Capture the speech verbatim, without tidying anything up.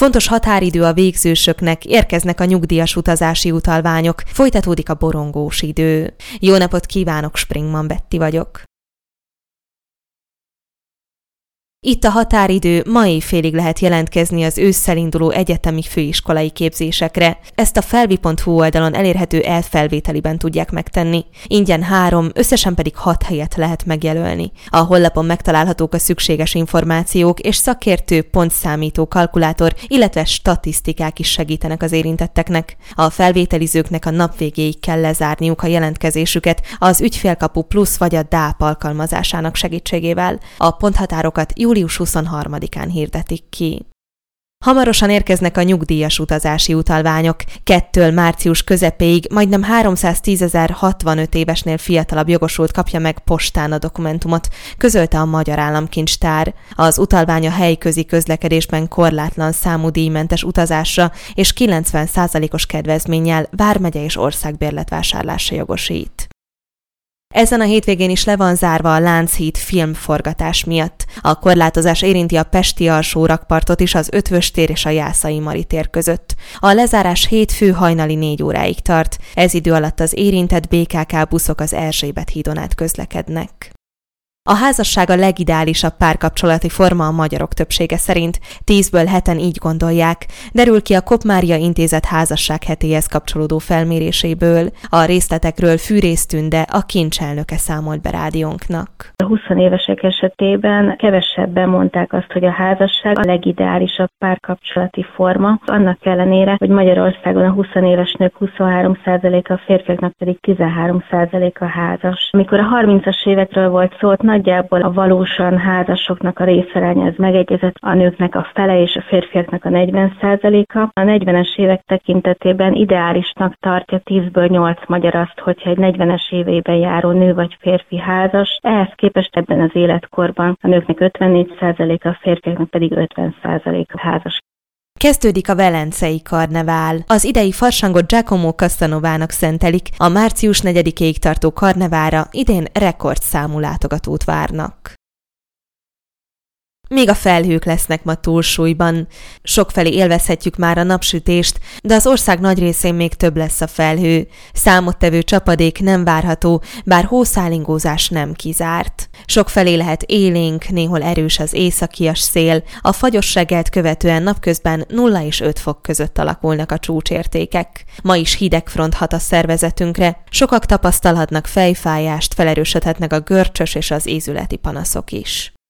Fontos határidő a végzősöknek, érkeznek a nyugdíjas utazási utalványok, folytatódik a borongós idő. Jó napot kívánok, Springman Betti vagyok. Itt a határidő, ma éjfélig lehet jelentkezni az ősszel induló egyetemi főiskolai képzésekre. Ezt a felvi pont hu oldalon elérhető elfelvételiben tudják megtenni. Ingyen három, összesen pedig hat helyet lehet megjelölni. A honlapon megtalálhatók a szükséges információk és szakértő, pontszámító, kalkulátor, illetve statisztikák is segítenek az érintetteknek. A felvételizőknek a nap végéig kell lezárniuk a jelentkezésüket az Ügyfélkapu Plusz vagy a dáp alkalmazásának segítségével. A ponthatárokat július huszonharmadikán hirdetik ki. Hamarosan érkeznek a nyugdíjas utazási utalványok. Kettől március közepéig majdnem háromszáztízezer-hatvanöt évesnél fiatalabb jogosult kapja meg postán a dokumentumot, közölte a Magyar Államkincstár. Az utalvány a helyközi közlekedésben korlátlan számú díjmentes utazásra és kilencven százalékos kedvezménnyel vármegye és országbérletvásárlásra jogosít. Ezen a hétvégén is le van zárva a Lánchíd filmforgatás miatt. A korlátozás érinti a pesti alsó rakpartot is az Ötvös tér és a Jászai Mari tér között. A lezárás hétfő hajnali négy óráig tart. Ez idő alatt az érintett bé ká ká buszok az Erzsébet hídon át közlekednek. A házasság a legideálisabb párkapcsolati forma a magyarok többsége szerint. Tízből heten így gondolják, derül ki a Kopp-Mária Intézet házassághetéhez kapcsolódó felméréséből. A részletekről Fűrész Tünde, a Kincs elnöke számolt be rádiónknak. A húsz évesek esetében kevesebben mondták azt, hogy a házasság a legideálisabb párkapcsolati forma. Annak ellenére, hogy Magyarországon a húsz éves nők huszonhárom százaléka, a férfiaknak pedig tizenhárom százaléka házas. Amikor a harmincas évekről volt szó, nagyjából a valósan házasoknak a részaránya ez megegyezett, a nőknek a fele és a férfiaknak a negyven százaléka. A negyvenes évek tekintetében ideálisnak tartja tízből nyolc magyar azt, hogyha egy negyvenes éveiben járó nő vagy férfi házas. Ehhez képest ebben az életkorban a nőknek ötvennégy százaléka, a férfiaknak pedig ötven százaléka házas. Kezdődik a velencei karnevál. Az idei farsangot Giacomo Castanovának szentelik, a március negyedikéig tartó karnevára idén rekordszámú látogatót várnak. Még a felhők lesznek ma túlsúlyban. Sokfelé élvezhetjük már a napsütést, de az ország nagy részén még több lesz a felhő. Számottevő csapadék nem várható, bár hószálingózás nem kizárt. Sokfelé lehet élénk, néhol erős az északias szél, a fagyos reggelt követően napközben nulla és öt fok között alakulnak a csúcsértékek. Ma is hideg front hat a szervezetünkre, sokak tapasztalhatnak fejfájást, felerősödhetnek a görcsös és az ízületi panaszok is.